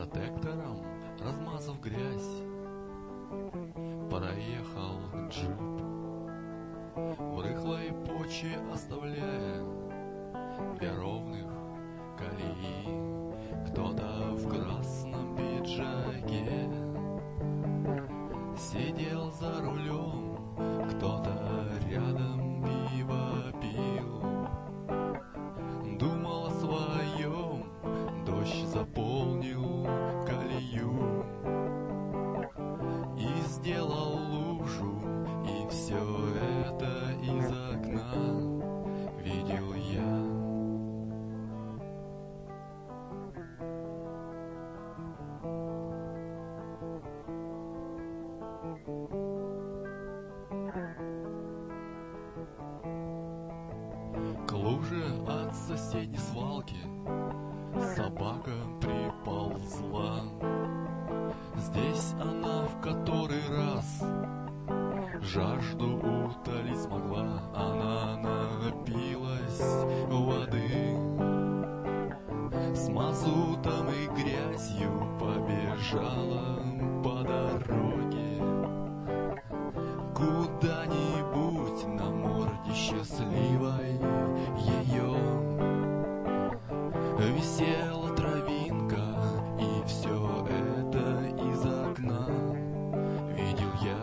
протектором размазав грязь, проехал джип в рыхлой почве, оставляя для ровных колеи. Кто-то в красном пиджаке сидел за рулем, кто-то рядом пиво пил, думал о своем. Дождь заполнил колею и сделал лужу, и все это из окна видел я. К луже от соседней свалки собака приползла. Здесь она в который раз жажду утолить смогла. Она напилась воды, с мазутом и грязью побежала по дороге куда-нибудь, на морде счастливой ее висела травинка, и все это из окна видел я.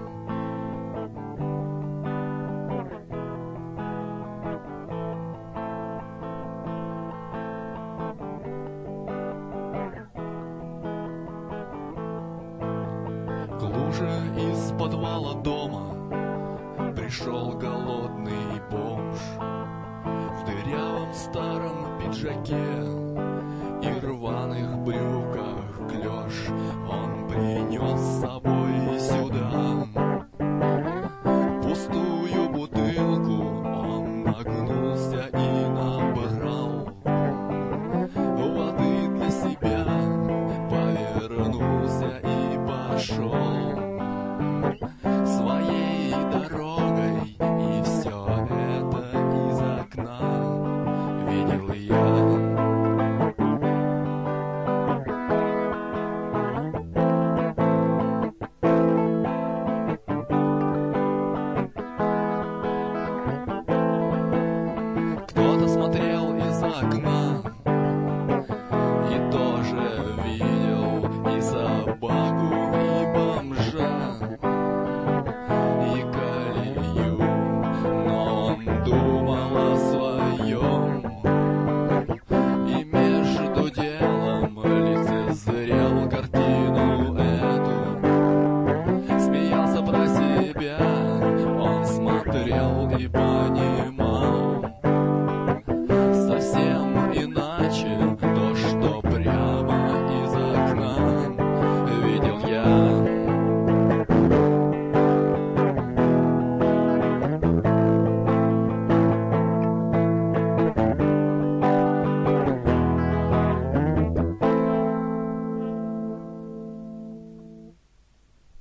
К луже из подвала дома пришел голодный бомж в дырявом старом пиджаке и рваных брюках клеш. Он принес с собой сюда пустую бутылку. Он нагнулся и набрал воды для себя, повернулся и пошел своей дорогой, и все это из окна видел я. Кто-то смотрел из окна и тоже видел